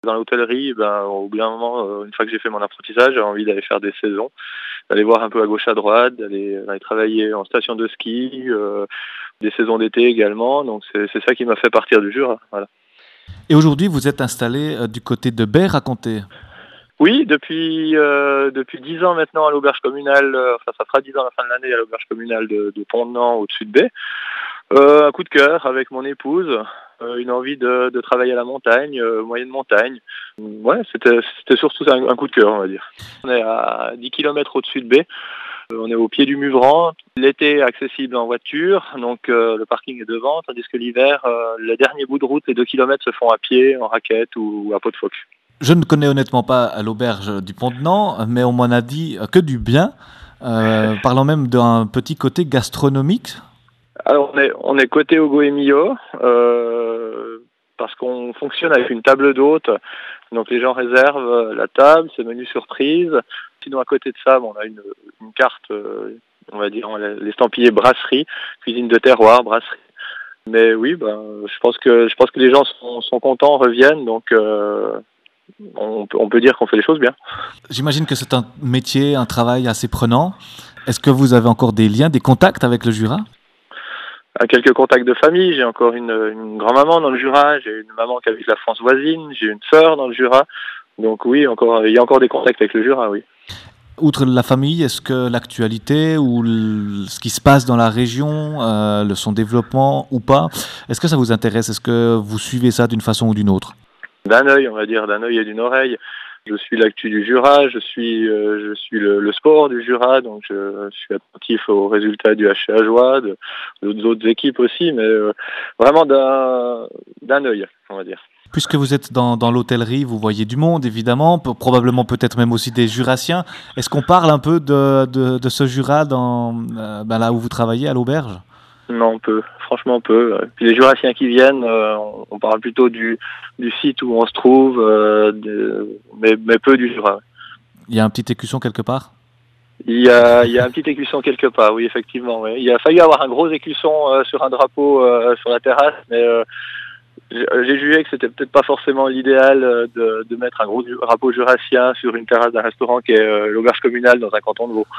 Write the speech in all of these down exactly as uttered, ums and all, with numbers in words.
Dans l'hôtellerie, ben, au bout d'un moment, euh, une fois que j'ai fait mon apprentissage, j'ai envie d'aller faire des saisons, d'aller voir un peu à gauche à droite, d'aller, d'aller travailler en station de ski, euh, des saisons d'été également. Donc c'est, c'est ça qui m'a fait partir du Jura. Voilà. Et aujourd'hui, vous êtes installé euh, du côté de Berre, racontez. Oui, depuis euh, depuis dix ans maintenant à l'auberge communale, euh, enfin ça fera dix ans à la fin de l'année à l'auberge communale de, de Pont-de-Nant au-dessus de Baie. Euh, un coup de cœur avec mon épouse, euh, une envie de, de travailler à la montagne, euh, moyenne montagne. Ouais, c'était, c'était surtout un, un coup de cœur, on va dire. On est à dix kilomètres au-dessus de Baie. Euh, on est au pied du Muvran. L'été accessible en voiture, donc euh, le parking est devant, tandis que l'hiver, euh, le dernier bout de route, les deux kilomètres se font à pied, en raquette ou, ou à pot de phoque. Je ne connais honnêtement pas l'auberge du Pont-de-Nant, mais on m'en a dit que du bien, euh, parlant même d'un petit côté gastronomique. Alors on est, on est côté Ogo et Millau, euh, parce qu'on fonctionne avec une table d'hôte, donc les gens réservent la table, c'est menu surprise. Sinon à côté de ça, bon, on a une, une carte, euh, on va dire l'estampillé brasserie, cuisine de terroir, brasserie. Mais oui, ben, je pense que je pense que les gens sont, sont contents, reviennent, donc euh, on, on peut dire qu'on fait les choses bien. J'imagine que c'est un métier, un travail assez prenant. Est-ce que vous avez encore des liens, des contacts avec le Jura ? À quelques contacts de famille, j'ai encore une, une grand-maman dans le Jura, j'ai une maman qui habite la France voisine, j'ai une sœur dans le Jura. Donc oui, encore, il y a encore des contacts avec le Jura, oui. Outre la famille, est-ce que l'actualité ou le- ce qui se passe dans la région, euh, le, son développement ou pas, est-ce que ça vous intéresse ? Est-ce que vous suivez ça d'une façon ou d'une autre ? D'un œil, on va dire, d'un œil et d'une oreille. Je suis l'actu du Jura, je suis, euh, je suis le, le sport du Jura, donc je, je suis attentif aux résultats du H C Ajoie, de, de, d'autres équipes aussi, mais euh, vraiment d'un, d'un œil, on va dire. Puisque vous êtes dans, dans l'hôtellerie, vous voyez du monde, évidemment, p- probablement peut-être même aussi des Jurassiens. Est-ce qu'on parle un peu de, de, de ce Jura dans, euh, ben là où vous travaillez, à l'auberge ? Non, peu, franchement peu. Puis les Jurassiens qui viennent, euh, on, on parle plutôt du, du site où on se trouve, euh, de, mais, mais peu du Jura. Il y a un petit écusson quelque part ? Il y a, il y a un petit écusson quelque part, oui, effectivement. Oui. Il a fallu avoir un gros écusson euh, sur un drapeau euh, sur la terrasse, mais euh, j'ai, j'ai jugé que c'était peut-être pas forcément l'idéal euh, de, de mettre un gros drapeau jurassien sur une terrasse d'un restaurant qui est euh, l'auberge communale dans un canton de Vaud.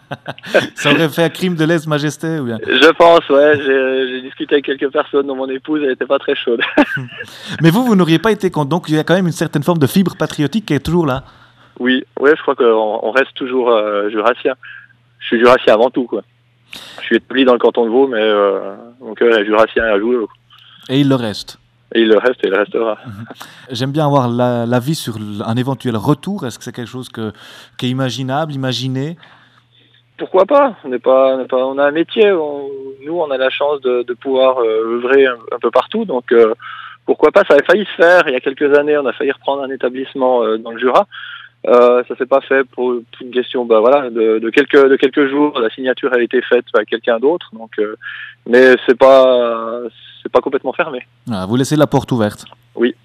Ça aurait fait un crime de lèse-majesté ou bien ? Je pense, ouais. J'ai, j'ai discuté avec quelques personnes, dont mon épouse, elle n'était pas très chaude. Mais vous, vous n'auriez pas été contre. Donc il y a quand même une certaine forme de fibre patriotique qui est toujours là. Oui, ouais, je crois qu'on on reste toujours euh, jurassien. Je suis jurassien avant tout, quoi. Je suis établi dans le canton de Vaud, mais euh, mon cœur est jurassien à Joulot. Et il le reste. Et il le reste et il restera. J'aime bien avoir la- l'avis sur l- un éventuel retour. Est-ce que c'est quelque chose que, qui est imaginable, imaginé ? Pourquoi pas? On n'est pas, on n'est pas, on a un métier. On- nous, on a la chance de, de pouvoir euh, œuvrer un, un peu partout. Donc, euh, pourquoi pas? Ça avait failli se faire il y a quelques années. On a failli reprendre un établissement euh, dans le Jura. Euh, ça s'est pas fait pour, pour une question, bah voilà, de, de quelques de quelques jours. La signature a été faite par quelqu'un d'autre. Donc, euh, mais c'est pas c'est pas complètement fermé. Voilà, vous laissez la porte ouverte. Oui.